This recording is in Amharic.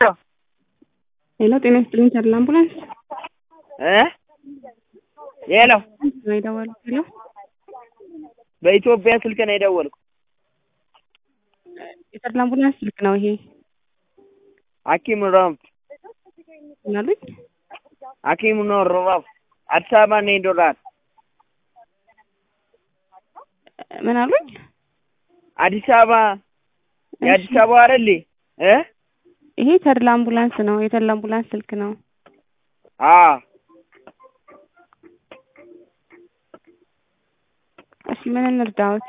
ሄሎ ጤና ይስጥልኝ ተድላ አምቡላንስ ሄሎ ነው የደወልኩት። ሄሎ በኢትዮጵያ ስልክ ነው የደወልኩት። የተድላ አምቡላንስ ስልክ ነው ይሄ። ሐኪም ራም ምናሉኝ? ሐኪም ነው ራም አዲስ አበባ ነኝ ዶላር ምን አሉኝ? አዲስ አበባ የአዲስ አበባ አይደል? ይሄ ተድላ አምቡላንስ ነው። የተድላ አምቡላንስ ስልክ ነው። እሺ ምን እንርዳዎት?